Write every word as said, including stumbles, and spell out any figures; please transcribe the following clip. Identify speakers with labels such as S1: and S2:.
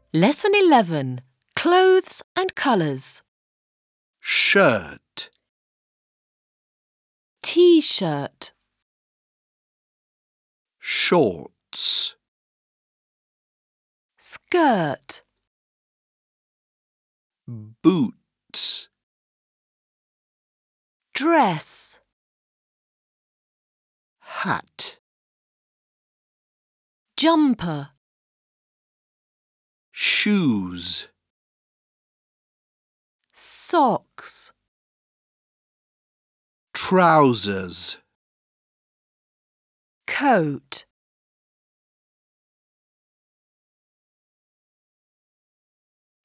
S1: Lesson eleven. Clothes and colours.
S2: Shirt,
S1: T-shirt,
S2: shorts,
S1: skirt,
S2: boots,
S1: dress,
S2: hat,
S1: jumper,
S2: shoes,
S1: socks,
S2: trousers.
S1: coat.